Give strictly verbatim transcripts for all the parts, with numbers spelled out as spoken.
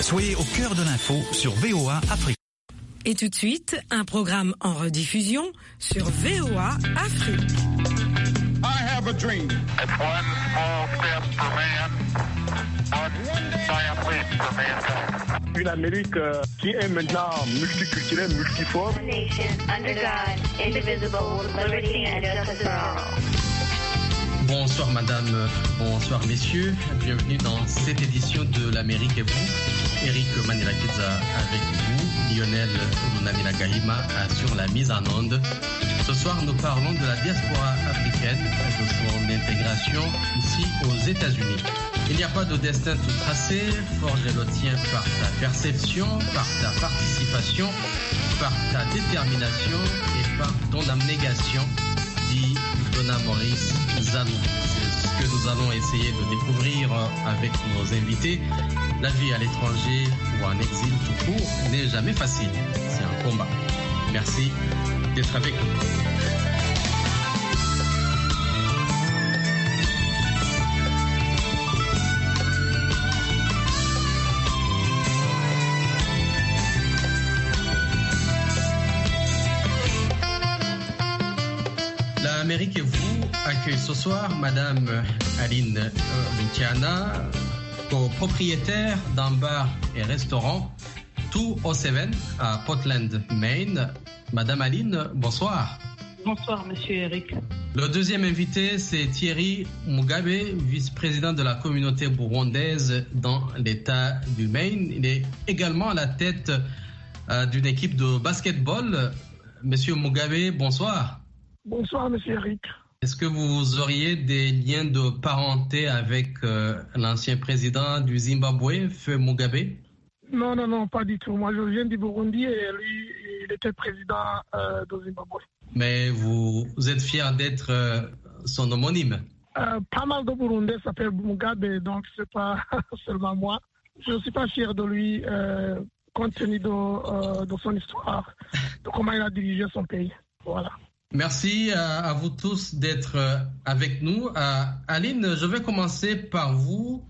Soyez au cœur de l'info sur V O A Afrique. Et tout de suite, un programme en rediffusion sur V O A Afrique. I have a dream. It's one small step for man, one giant leap for mankind. Une Amérique euh, qui est maintenant multiculturelle, multiforme. Nation under God, indivisible, with liberty and justice for all. Bonsoir madame, bonsoir messieurs, bienvenue dans cette édition de l'Amérique et vous. Eric Manirakiza avec vous, Lionel Lunamina Gahima assure la mise en onde. Ce soir, nous parlons de la diaspora africaine et de son intégration ici aux États-Unis. Il n'y a pas de destin tout tracé, forge le tien par ta perception, par ta participation, par ta détermination et par ton abnégation, dit Donna Maurice Zalou. C'est ce que nous allons essayer de découvrir avec nos invités. La vie à l'étranger ou en exil tout court n'est jamais facile. C'est un combat. Merci d'être avec nous. L'Amérique et vous accueille ce soir Madame Aline Luciana, copropriétaire d'un bar et restaurant deux cent sept à Portland, Maine. Madame Aline, bonsoir. Bonsoir, Monsieur Eric. Le deuxième invité, c'est Thierry Mugabe, vice-président de la communauté burundaise dans l'État du Maine. Il est également à la tête euh, d'une équipe de basketball. Monsieur Mugabe, bonsoir. Bonsoir, Monsieur Eric. Est-ce que vous auriez des liens de parenté avec euh, l'ancien président du Zimbabwe, Feu Mugabe? Non, non, non, pas du tout. Moi, je viens du Burundi et lui, il était président euh, du Zimbabwe. Mais vous, vous êtes fier d'être euh, son homonyme? euh, Pas mal de Burundais s'appellent Mugabe, donc c'est pas seulement moi. Je ne suis pas fier de lui, euh, compte tenu de, euh, de son histoire, de comment il a dirigé son pays. Voilà. Merci à, à vous tous d'être avec nous. Euh, Aline, je vais commencer par vous.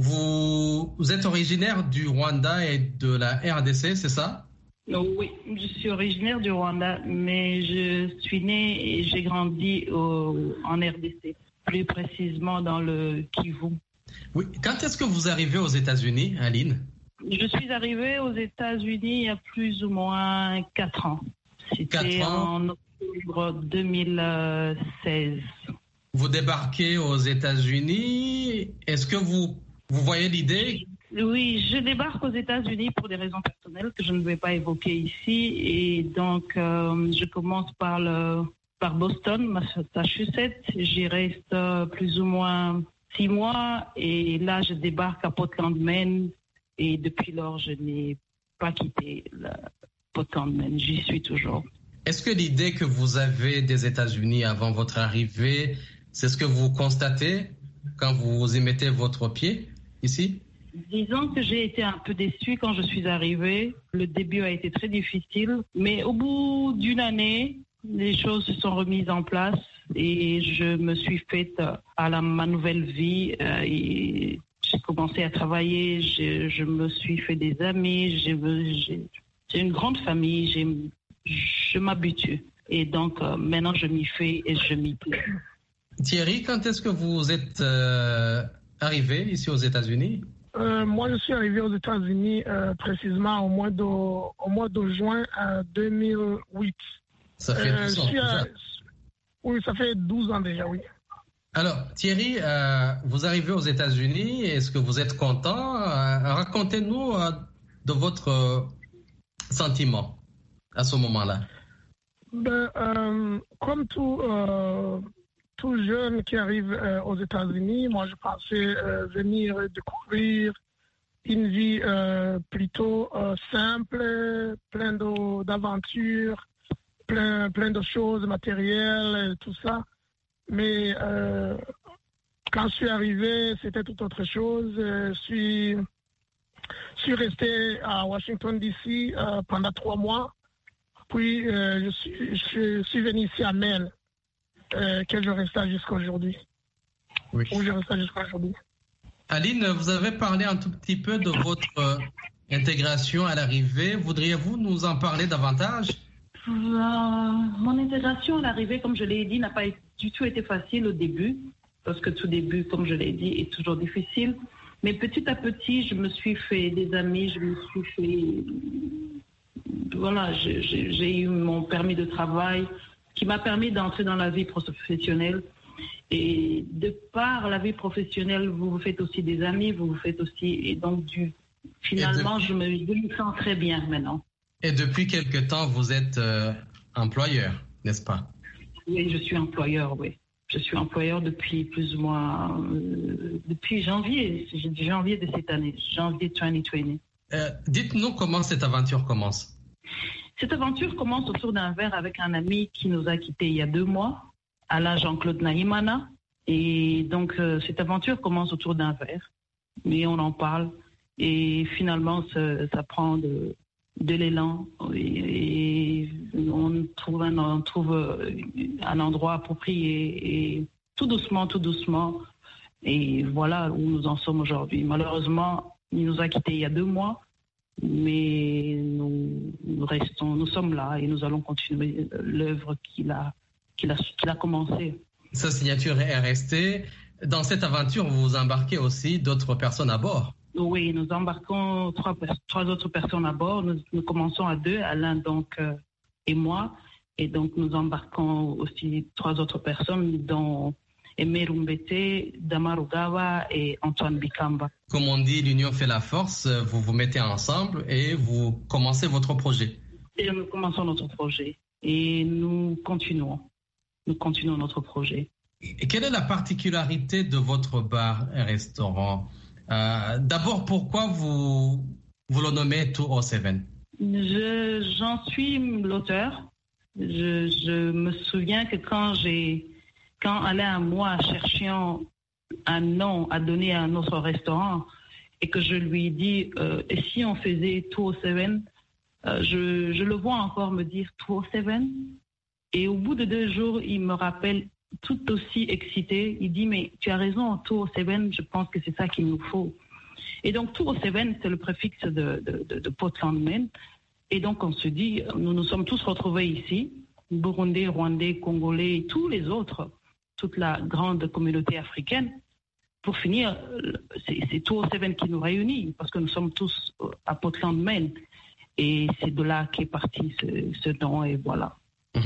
vous. Vous êtes originaire du Rwanda et de la R D C, c'est ça? Oui, je suis originaire du Rwanda, mais je suis née et j'ai grandi au, en R D C, plus précisément dans le Kivu. Oui. Quand est-ce que vous arrivez aux États-Unis, Aline? Je suis arrivée aux États-Unis il y a plus ou moins quatre ans. C'était quatre ans. En deux mille seize. Vous débarquez aux États-Unis. Est-ce que vous, vous voyez l'idée? Oui, je débarque aux États-Unis pour des raisons personnelles que je ne vais pas évoquer ici. Et donc, euh, je commence par, le, par Boston, Massachusetts. J'y reste plus ou moins six mois. Et là, je débarque à Portland, Maine. Et depuis lors, je n'ai pas quitté la Portland, Maine. J'y suis toujours. Est-ce que l'idée que vous avez des États-Unis avant votre arrivée, c'est ce que vous constatez quand vous y mettez votre pied ici? Disons que j'ai été un peu déçue quand je suis arrivée. Le début a été très difficile, mais au bout d'une année, les choses se sont remises en place et je me suis faite à la, ma nouvelle vie. Et j'ai commencé à travailler, je, je me suis fait des amis, j'ai, j'ai, j'ai une grande famille, j'ai je m'habitue. Et donc, euh, maintenant, je m'y fais et je m'y plais. Thierry, quand est-ce que vous êtes euh, arrivé ici aux États-Unis? euh, Moi, je suis arrivé aux États-Unis euh, précisément au mois de, au mois de juin euh, deux mille huit. Ça fait douze ans déjà. À, oui, ça fait douze ans déjà, oui. Alors, Thierry, euh, vous arrivez aux États-Unis. Est-ce que vous êtes content? euh, Racontez-nous euh, de votre euh, sentiment à ce moment-là. Ben, euh, comme tout, euh, tout jeune qui arrive euh, aux États-Unis, moi je pensais euh, venir découvrir une vie euh, plutôt euh, simple, plein de, d'aventures, plein, plein de choses matérielles, et tout ça. Mais euh, quand je suis arrivé, c'était tout autre chose. Je suis, je suis resté à Washington, D C euh, pendant trois mois. Puis, euh, je, suis, je suis venu ici à Maine, euh, que je reste jusqu'à aujourd'hui. Oui. Où je reste jusqu'à aujourd'hui. Aline, vous avez parlé un tout petit peu de votre intégration à l'arrivée. Voudriez-vous nous en parler davantage? Euh, mon intégration à l'arrivée, comme je l'ai dit, n'a pas du tout été facile au début, parce que tout début, comme je l'ai dit, est toujours difficile. Mais petit à petit, je me suis fait des amis, je me suis fait... Voilà, j'ai, j'ai eu mon permis de travail qui m'a permis d'entrer dans la vie professionnelle. Et de par la vie professionnelle, vous vous faites aussi des amis, vous vous faites aussi... Et donc, du, finalement, depuis... je, me, je me sens très bien maintenant. Et depuis quelque temps, vous êtes euh, employeur, n'est-ce pas? Oui, je suis employeur, oui. Je suis employeur depuis plus ou moins... Euh, depuis janvier, janvier de cette année, janvier deux mille vingt. Euh, dites-nous comment cette aventure commence. Cette aventure commence autour d'un verre avec un ami qui nous a quittés il y a deux mois, Alain Jean-Claude Nahimana. Et donc, euh, cette aventure commence autour d'un verre. Mais on en parle. Et finalement, ça, ça prend de... de l'élan et, et on trouve un, on trouve un endroit approprié et tout doucement, tout doucement. Et voilà où nous en sommes aujourd'hui. Malheureusement, il nous a quittés il y a deux mois, mais nous, nous restons, nous sommes là et nous allons continuer l'œuvre qu'il a, qu'il a, qu'il a commencée. Sa signature est restée. Dans cette aventure, vous embarquez aussi d'autres personnes à bord. Oui, nous embarquons trois, trois autres personnes à bord. Nous, nous commençons à deux, Alain donc euh, et moi. Et donc nous embarquons aussi trois autres personnes, dont Aimé Rumbete, Damarugawa et Antoine Bikamba. Comme on dit, l'union fait la force. Vous vous mettez ensemble et vous commencez votre projet. Et nous commençons notre projet et nous continuons. Nous continuons notre projet. Et quelle est la particularité de votre bar et restaurant? Euh, d'abord, pourquoi vous, vous le nommez deux cent sept? Je, j'en suis l'auteur. Je, je me souviens que quand j'ai, quand Alain et moi cherchions un nom à donner à notre restaurant et que je lui dis, euh, et si on faisait deux cent sept, euh, je, je le vois encore me dire deux cent sept. Et au bout de deux jours, il me rappelle tout aussi excité. Il dit, mais tu as raison, deux cent sept, je pense que c'est ça qu'il nous faut. Et donc, deux cent sept, c'est le préfixe de, de, de, de Portland, Maine. Et donc, on se dit, nous nous sommes tous retrouvés ici, Burundais, Rwandais, Congolais, et tous les autres, toute la grande communauté africaine. Pour finir, c'est, c'est deux cent sept qui nous réunit, parce que nous sommes tous à Portland, Maine. Et c'est de là qu'est parti ce, ce nom, et voilà.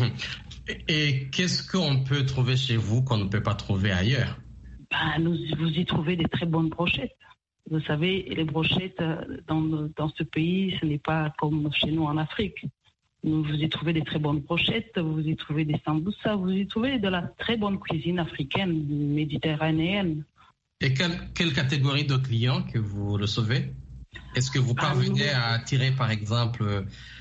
Et qu'est-ce qu'on peut trouver chez vous qu'on ne peut pas trouver ailleurs? Ben, nous, vous y trouvez des très bonnes brochettes. Vous savez, les brochettes dans, dans ce pays, ce n'est pas comme chez nous en Afrique. Vous y trouvez des très bonnes brochettes, vous y trouvez des samboussas, vous y trouvez de la très bonne cuisine africaine, méditerranéenne. Et quelle, quelle catégorie de clients que vous recevez? Est-ce que vous parvenez à attirer, par exemple,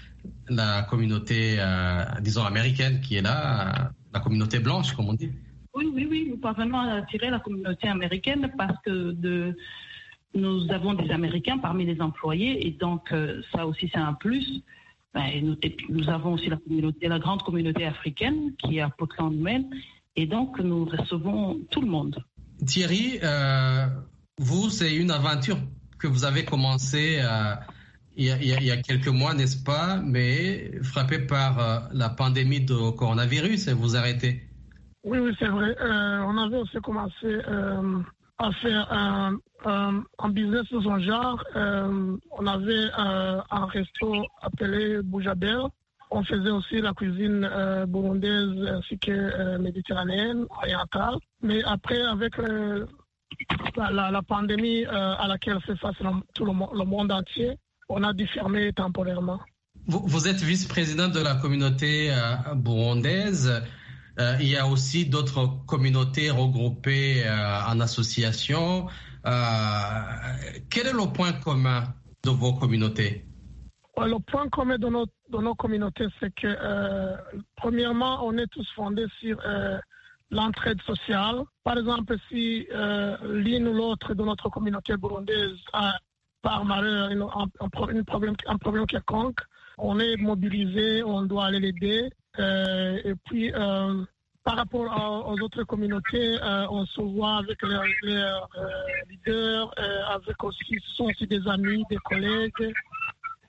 la communauté, euh, disons, américaine qui est là, euh, la communauté blanche, comme on dit? Oui, oui, oui, nous parvenons à attirer la communauté américaine parce que de, nous avons des Américains parmi les employés et donc euh, ça aussi c'est un plus. Ben, nous, nous avons aussi la communauté, la grande communauté africaine qui est à Portland, Maine, et donc nous recevons tout le monde. Thierry, euh, vous, c'est une aventure que vous avez commencée euh, il, y a, il y a quelques mois, n'est-ce pas, mais frappé par euh, la pandémie de coronavirus et vous arrêtez. Oui, oui, c'est vrai. Euh, on avait aussi commencé euh, à faire un, un, un business de son genre. Euh, on avait euh, un resto appelé Boujabel. On faisait aussi la cuisine euh, burundaise ainsi que euh, méditerranéenne, orientale. Mais après, avec euh, la, la, la pandémie euh, à laquelle fait face tout le, le monde entier, on a dû fermer temporairement. Vous, vous êtes vice-président de la communauté euh, burundaise. Euh, il y a aussi d'autres communautés regroupées euh, en association. Euh, quel est le point commun de vos communautés? Le point commun de nos, de nos communautés, c'est que, euh, premièrement, on est tous fondés sur euh, l'entraide sociale. Par exemple, si euh, l'une ou l'autre de notre communauté burundaise a, par malheur, une, un, un, problème, un problème quelconque, on est mobilisé, on doit aller l'aider. Euh, et puis, euh, par rapport à, aux autres communautés, euh, on se voit avec les, les euh, leaders, euh, avec aussi, ce sont aussi des amis, des collègues.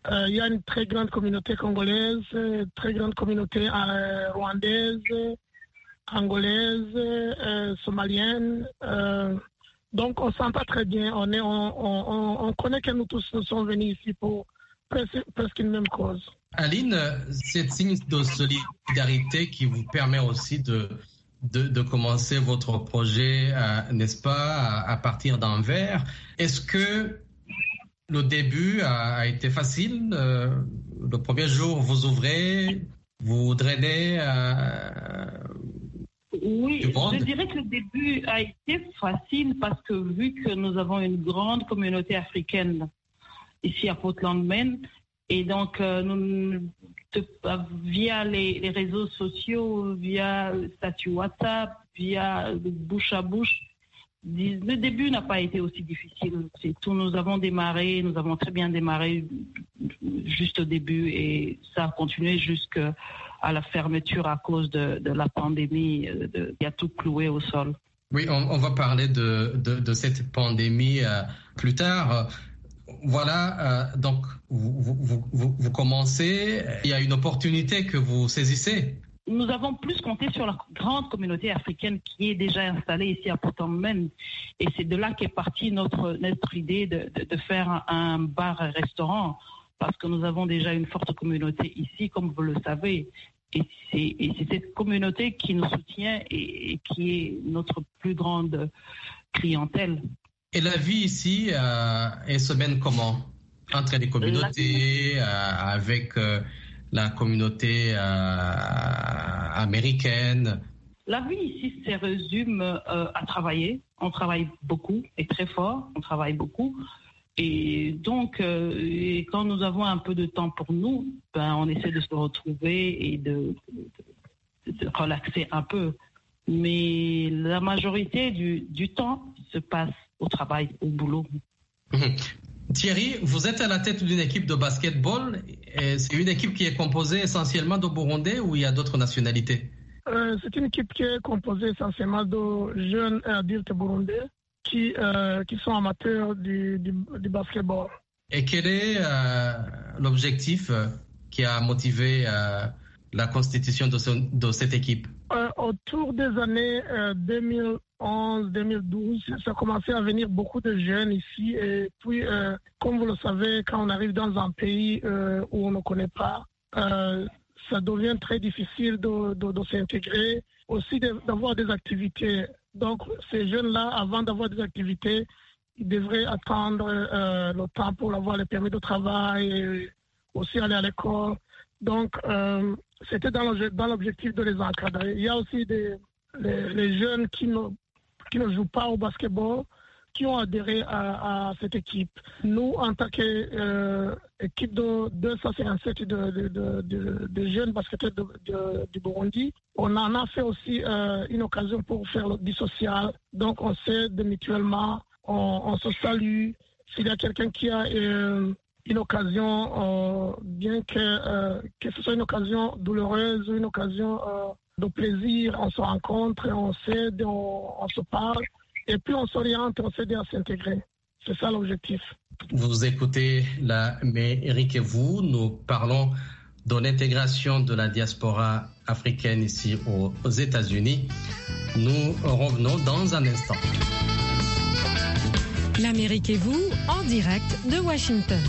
Euh, il y a une très grande communauté congolaise, très grande communauté euh, rwandaise, angolaise, euh, somalienne. Euh, donc on s'entend très bien. On, est, on, on, on connaît que nous tous nous sommes venus ici pour presque, presque une même cause. Aline, c'est signe de solidarité qui vous permet aussi de, de, de commencer votre projet, euh, n'est-ce pas, à, à partir d'Anvers. Est-ce que le début a, a été facile? euh, Le premier jour, vous ouvrez, vous drainez euh, Oui, du monde? Je dirais que le début a été facile parce que vu que nous avons une grande communauté africaine ici à Portland, Maine, et donc euh, nous, de, via les, les réseaux sociaux, via le statut WhatsApp, via le bouche à bouche, le début n'a pas été aussi difficile. C'est tout. Nous avons démarré, nous avons très bien démarré juste au début et ça a continué jusqu'à la fermeture à cause de, de la pandémie de, qui a tout cloué au sol. Oui, on, on va parler de, de, de cette pandémie euh, plus tard. Voilà, euh, donc vous, vous, vous, vous commencez, il y a une opportunité que vous saisissez. Nous avons plus compté sur la grande communauté africaine qui est déjà installée ici à Portland, Maine. Et c'est de là qu'est partie notre, notre idée de, de, de faire un, un bar-restaurant. Parce que nous avons déjà une forte communauté ici, comme vous le savez. Et c'est, et c'est cette communauté qui nous soutient et, et qui est notre plus grande clientèle. Et la vie ici, euh, elle se mène comment? Entre les communautés, euh, avec... Euh, la communauté euh, américaine? La vie ici se résume euh, à travailler. On travaille beaucoup et très fort. On travaille beaucoup. Et donc, euh, et quand nous avons un peu de temps pour nous, ben, on essaie de se retrouver et de, de, de relaxer un peu. Mais la majorité du, du temps se passe au travail, au boulot. Thierry, vous êtes à la tête d'une équipe de basketball. Et c'est une équipe qui est composée essentiellement de Burundais ou il y a d'autres nationalités? euh, C'est une équipe qui est composée essentiellement de jeunes adultes burundais qui, euh, qui sont amateurs du, du, du basketball. Et quel est euh, l'objectif qui a motivé euh, la constitution de, ce, de cette équipe? euh, Autour des années euh, deux mille onze deux mille douze, ça a commencé à venir beaucoup de jeunes ici. Et puis, euh, comme vous le savez, quand on arrive dans un pays euh, où on ne connaît pas, euh, ça devient très difficile de, de, de s'intégrer, aussi de, d'avoir des activités. Donc, ces jeunes-là, avant d'avoir des activités, ils devraient attendre euh, le temps pour avoir le permis de travail, et aussi aller à l'école. Donc, euh, c'était dans, le, dans l'objectif de les encadrer. Il y a aussi des, les, les jeunes qui ne, qui ne jouent pas au basketball, qui ont adhéré à, à cette équipe. Nous, en tant qu'équipe euh, de deux cent cinquante-sept de, de, de, de, de jeunes basketteurs de, de, du Burundi, on en a fait aussi euh, une occasion pour faire du social. Donc, on s'aide mutuellement, on, on se salue. S'il y a quelqu'un qui a euh, une occasion, euh, bien que, euh, que ce soit une occasion douloureuse ou une occasion euh, de plaisir, on se rencontre, on s'aide, on, on se parle. Et puis on s'oriente, on s'aide à s'intégrer. C'est ça l'objectif. Vous écoutez l'Amérique et vous, nous parlons de l'intégration de la diaspora africaine ici aux États-Unis. Nous revenons dans un instant. L'Amérique et vous, en direct de Washington.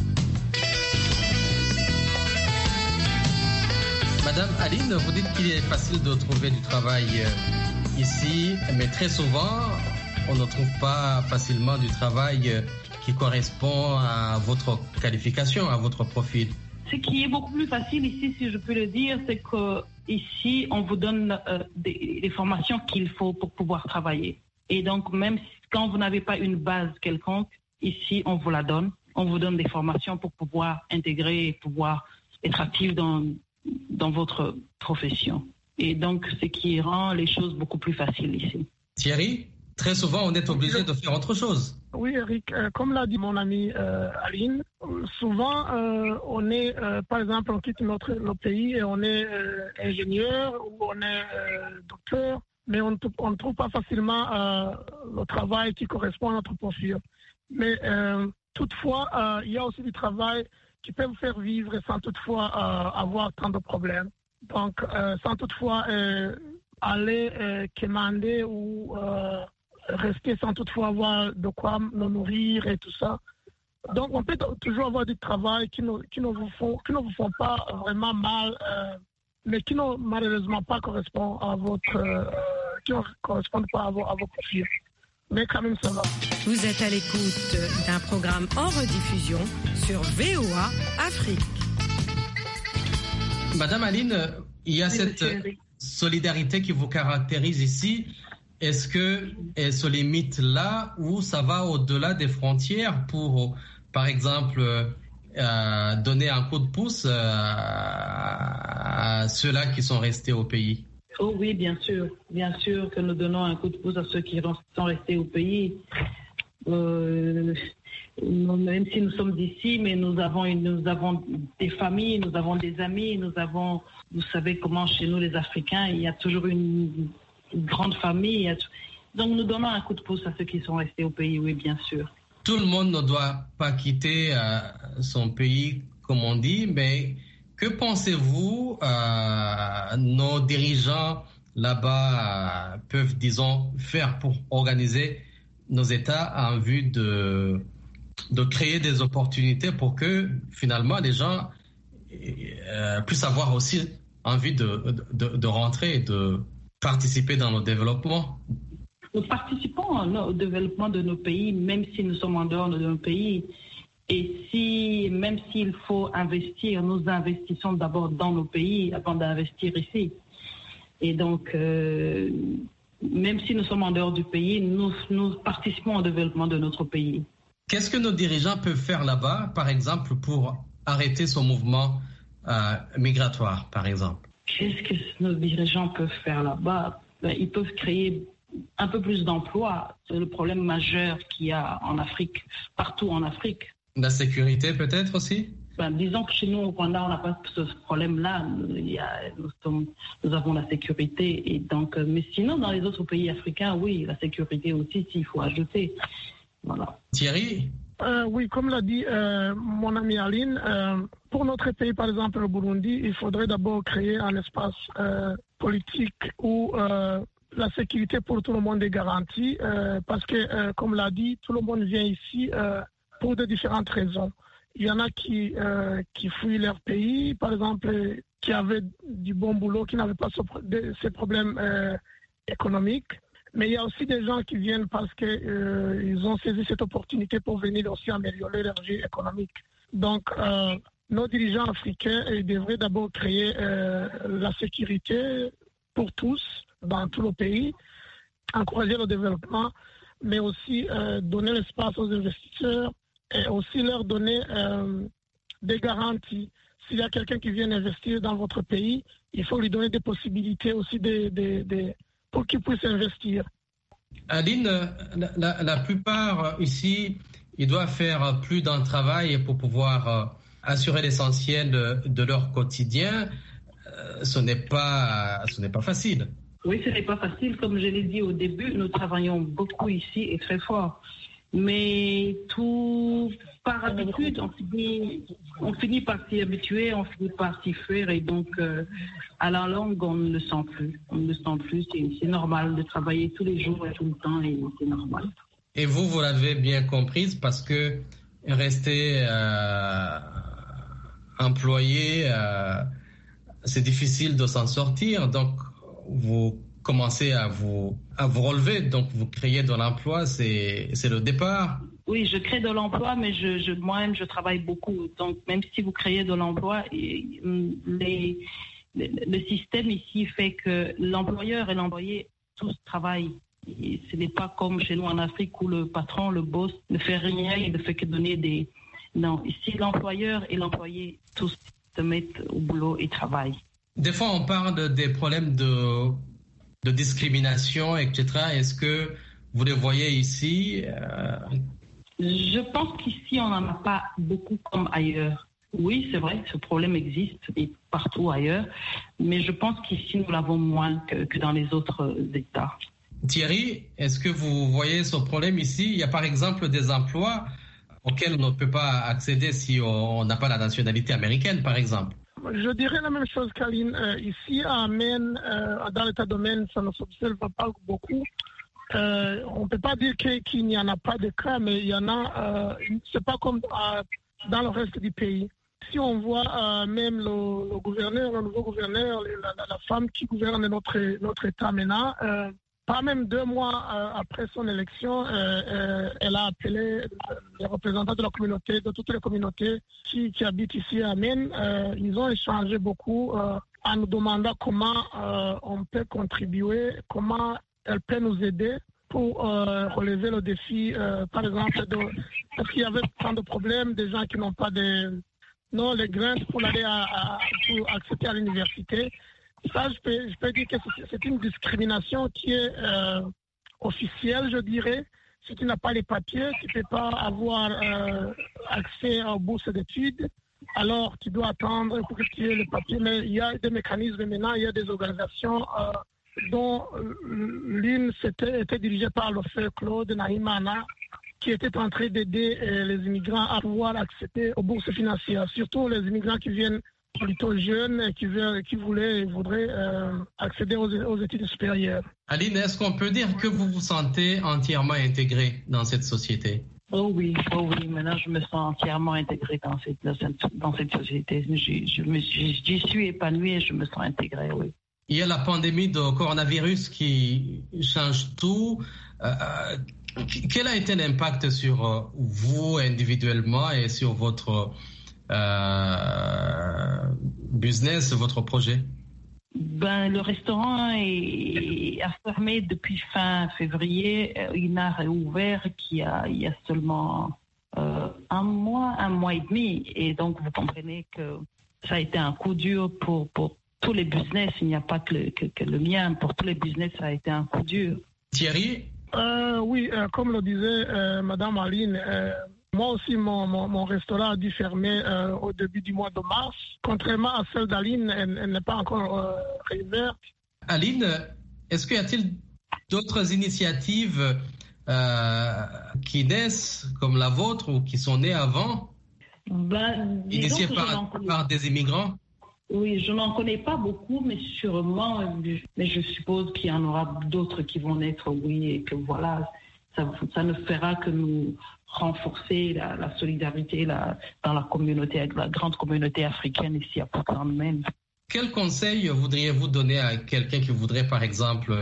Madame Aline, vous dites qu'il est facile de trouver du travail ici, mais très souvent, on ne trouve pas facilement du travail qui correspond à votre qualification, à votre profil. Ce qui est beaucoup plus facile ici, si je peux le dire, c'est que ici, on vous donne euh, des, des formations qu'il faut pour pouvoir travailler. Et donc, même quand vous n'avez pas une base quelconque, ici, on vous la donne. On vous donne des formations pour pouvoir intégrer et pouvoir être actif dans, dans votre profession. Et donc, ce qui rend les choses beaucoup plus faciles ici. Thierry, très souvent, on est obligé de faire autre chose. Oui, Eric, euh, comme l'a dit mon ami euh, Aline, euh, souvent, euh, on est, euh, par exemple, on quitte notre, notre pays et on est euh, ingénieur ou on est euh, docteur, mais on ne trouve pas facilement euh, le travail qui correspond à notre profil. Mais euh, toutefois, euh, il y a aussi du travail qui peut vous faire vivre sans toutefois euh, avoir tant de problèmes. Donc, euh, sans toutefois euh, aller euh, commander ou euh, rester sans toutefois avoir de quoi nous nourrir et tout ça. Donc, on peut toujours avoir du travail qui ne, qui ne, vous, font, qui ne vous font pas vraiment mal, euh, mais qui ne malheureusement pas correspond à votre, euh, qui ne correspondent pas à vos, à vos profils. Mais quand même, ça va. Vous êtes à l'écoute d'un programme en rediffusion sur V O A Afrique. Madame Aline, il y a oui, cette solidarité qui vous caractérise ici. Est-ce qu'elle se limite là ou ça va au-delà des frontières pour, par exemple, euh, donner un coup de pouce euh, à ceux-là qui sont restés au pays? Oh oui, bien sûr. Bien sûr que nous donnons un coup de pouce à ceux qui sont restés au pays. Euh, même si nous sommes d'ici, mais nous avons, une, nous avons des familles, nous avons des amis, nous avons, vous savez comment chez nous les Africains, il y a toujours une, une grande famille. A, donc nous donnons un coup de pouce à ceux qui sont restés au pays, oui, bien sûr. Tout le monde ne doit pas quitter euh, son pays, comme on dit, mais que pensez-vous, euh, nos dirigeants là-bas euh, peuvent, disons, faire pour organiser nos États en vue de, de créer des opportunités pour que, finalement, les gens euh, puissent avoir aussi envie de, de, de rentrer et de participer dans le développement? Nous participons au développement de nos pays, même si nous sommes en dehors de nos pays. Et si, même s'il faut investir, nous investissons d'abord dans nos pays avant d'investir ici. Et donc, euh, même si nous sommes en dehors du pays, nous, nous participons au développement de notre pays. Qu'est-ce que nos dirigeants peuvent faire là-bas, par exemple, pour arrêter ce mouvement euh, migratoire, par exemple? Qu'est-ce que nos dirigeants peuvent faire là-bas? Ben, ils peuvent créer un peu plus d'emplois. C'est le problème majeur qu'il y a en Afrique, partout en Afrique. La sécurité peut-être aussi? Ben, disons que chez nous au Rwanda, on n'a pas ce problème-là. Il y a, nous, sommes, nous avons la sécurité. Et donc, mais sinon, dans les autres pays africains, oui, la sécurité aussi, s'il faut ajouter. Voilà. Thierry? euh, Oui, comme l'a dit euh, mon ami Aline, euh, pour notre pays, par exemple le Burundi, il faudrait d'abord créer un espace euh, politique où euh, la sécurité pour tout le monde est garantie. Euh, parce que, euh, comme l'a dit, tout le monde vient ici euh, pour de différentes raisons. Il y en a qui, euh, qui fuient leur pays, par exemple, qui avaient du bon boulot, qui n'avaient pas ce, de, ces problèmes euh, économiques. Mais il y a aussi des gens qui viennent parce qu'ils euh, ont saisi cette opportunité pour venir aussi améliorer leur vie économique. Donc, euh, nos dirigeants africains ils devraient d'abord créer euh, la sécurité pour tous dans tout le pays, encourager le développement, mais aussi euh, donner l'espace aux investisseurs et aussi leur donner euh, des garanties. S'il y a quelqu'un qui vient investir dans votre pays, il faut lui donner des possibilités aussi de, de, de, pour qu'il puisse investir. Aline, la, la, la plupart ici, ils doivent faire plus d'un travail pour pouvoir euh, assurer l'essentiel de, de leur quotidien. Euh, ce n'est pas, ce n'est pas facile. Oui, ce n'est pas facile. Comme je l'ai dit au début, nous travaillons beaucoup ici et très fort. Mais tout par habitude, on finit, on finit par s'y habituer, on finit par s'y faire. Et donc, euh, à la longue, on ne le sent plus. On ne le sent plus. C'est, c'est normal de travailler tous les jours et tout le temps, et c'est normal. Et vous, vous l'avez bien comprise parce que rester euh, employé, euh, c'est difficile de s'en sortir. Donc, vous commencez à vous, à vous relever, donc vous créez de l'emploi, c'est, c'est le départ. Oui, je crée de l'emploi, mais je, je, moi-même, je travaille beaucoup. Donc, même si vous créez de l'emploi, les, les, le système ici fait que l'employeur et l'employé, tous travaillent. Et ce n'est pas comme chez nous en Afrique où le patron, le boss, ne fait rien, il ne fait que donner des... Non, ici, l'employeur et l'employé, tous se mettent au boulot et travaillent. Des fois, on parle des problèmes de... de discrimination, et cetera. Est-ce que vous les voyez ici? euh... Je pense qu'ici, on n'en a pas beaucoup comme ailleurs. Oui, c'est vrai, ce problème existe et partout ailleurs, mais je pense qu'ici, nous l'avons moins que, que dans les autres États. Thierry, est-ce que vous voyez ce problème ici? Il y a par exemple des emplois auxquels on ne peut pas accéder si on n'a pas la nationalité américaine, par exemple. Je dirais la même chose qu'Aline. Euh, ici, à Maine, euh, dans l'État de Maine, ça ne s'observe pas beaucoup. Euh, on ne peut pas dire que, qu'il n'y en a pas de cas, mais il y en a. Euh, c'est pas comme euh, dans le reste du pays. Si on voit euh, même le, le gouverneur, le nouveau gouverneur, la, la, la femme qui gouverne notre, notre État maintenant, euh, pas même deux mois euh, après son élection, euh, euh, elle a appelé les représentants de la communauté, de toutes les communautés qui, qui habitent ici à Maine. Euh, ils ont échangé beaucoup euh, en nous demandant comment euh, on peut contribuer, comment elle peut nous aider pour euh, relever le défi, euh, par exemple, de, parce qu'il y avait tant de problèmes, des gens qui n'ont pas de, non, les grades pour aller à, à, pour accéder à l'université. Ça, je peux, je peux dire que c'est une discrimination qui est euh, officielle, je dirais. Si tu n'as pas les papiers, tu ne peux pas avoir euh, accès aux bourses d'études. Alors, tu dois attendre pour que tu aies les papiers. Mais il y a des mécanismes maintenant, il y a des organisations euh, dont l'une était, était dirigée par le frère Claude Nahimana, qui était en train d'aider euh, les immigrants à pouvoir accéder aux bourses financières, surtout les immigrants qui viennent plutôt jeunes et qui, veulent, qui voulaient et voudraient euh, accéder aux, aux études supérieures. Aline, est-ce qu'on peut dire que vous vous sentez entièrement intégrée dans cette société? Oh oui, oh oui, maintenant je me sens entièrement intégrée dans cette, dans cette, dans cette société. Je, je me, j'y suis épanouie et je me sens intégrée, oui. Il y a la pandémie de coronavirus qui change tout. Euh, quel a été l'impact sur vous individuellement et sur votre Euh, business, votre projet? Ben, le restaurant est, a fermé depuis fin février. Il n'a réouvert qu'il y a, il y a seulement euh, un mois, un mois et demi. Et donc, vous comprenez que ça a été un coup dur pour, pour tous les business. Il n'y a pas que le, que, que le mien. Pour tous les business, ça a été un coup dur. Thierry? Euh, oui, euh, comme le disait euh, Madame Aline, euh, moi aussi, mon, mon, mon restaurant a dû fermer euh, au début du mois de mars. Contrairement à celle d'Aline, elle, elle n'est pas encore euh, réouverte. Aline, est-ce qu'il y a-t-il d'autres initiatives euh, qui naissent comme la vôtre ou qui sont nées avant, ben, initiées par, par des immigrants? Oui, je n'en connais pas beaucoup, mais sûrement, mais je suppose qu'il y en aura d'autres qui vont naître, oui, et que voilà, ça, ça ne fera que nous renforcer la, la solidarité la, dans la communauté, la grande communauté africaine ici à Portland, Maine. Quel conseil voudriez-vous donner à quelqu'un qui voudrait, par exemple,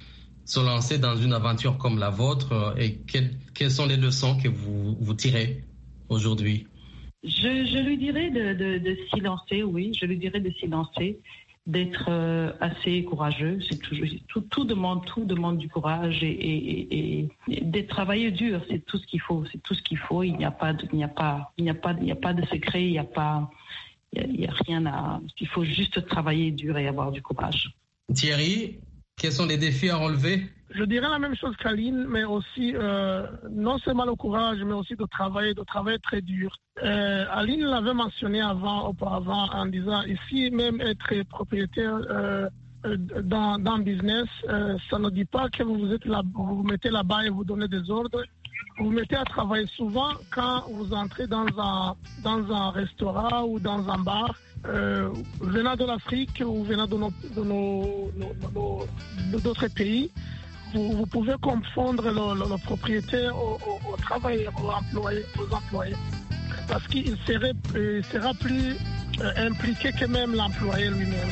se lancer dans une aventure comme la vôtre, et quelles, quelles sont les leçons que vous, vous tirez aujourd'hui? Je, je lui dirais de, de, de s'y lancer, oui, je lui dirais de s'y lancer, d'être euh, assez courageux. C'est toujours, tout, tout demande, tout demande du courage et, et, et, et de travailler dur. C'est tout ce qu'il faut. C'est tout ce qu'il faut. Il n'y a pas, de, il n'y a pas, il n'y a pas, il n'y a pas de secret. Il n'y a pas, il y a rien à. Il faut juste travailler dur et avoir du courage. Thierry, quels sont les défis à relever? Je dirais la même chose qu'Aline, mais aussi euh, non seulement le courage, mais aussi de travailler, de travailler très dur. Euh, Aline l'avait mentionné avant, auparavant, en disant ici même être propriétaire euh, dans dans business, euh, ça ne dit pas que vous êtes là, vous vous mettez là-bas et vous donnez des ordres. Vous vous mettez à travailler souvent quand vous entrez dans un dans un restaurant ou dans un bar. Euh, venant de l'Afrique ou venant de nos, de nos, nos, nos, d'autres pays, vous, vous pouvez confondre le, le, le propriétaire au, au, au travailleur, aux employés, aux employés. Parce qu'il serait, il sera plus euh, impliqué que même l'employé lui-même.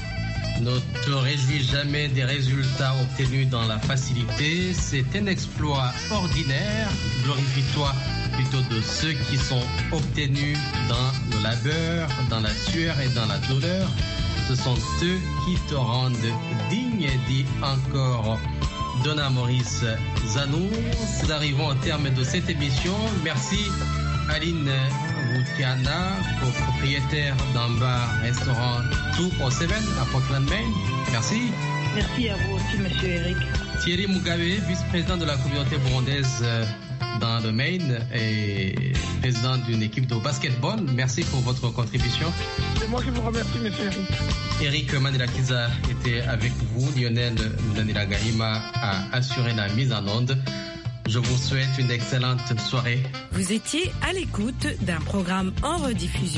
Ne te réjouis jamais des résultats obtenus dans la facilité. C'est un exploit ordinaire. Glorifie-toi plutôt de ceux qui sont obtenus dans le labeur, dans la sueur et dans la douleur. Ce sont eux qui te rendent digne, dit encore Donna Maurice Zanou. Nous arrivons au terme de cette émission. Merci Aline Woutiana, propriétaire d'un bar-restaurant Two oh Seven à Portland, Maine. Merci. Merci à vous aussi, monsieur Eric. Thierry Mugabe, vice-président de la communauté burundaise dans le Maine et président d'une équipe de basketball. Merci pour votre contribution. C'est moi qui vous remercie, monsieur Eric. Eric Manirakiza était avec vous. Lionel Nanila Gahima a assuré la mise en onde. Je vous souhaite une excellente soirée. Vous étiez à l'écoute d'un programme en rediffusion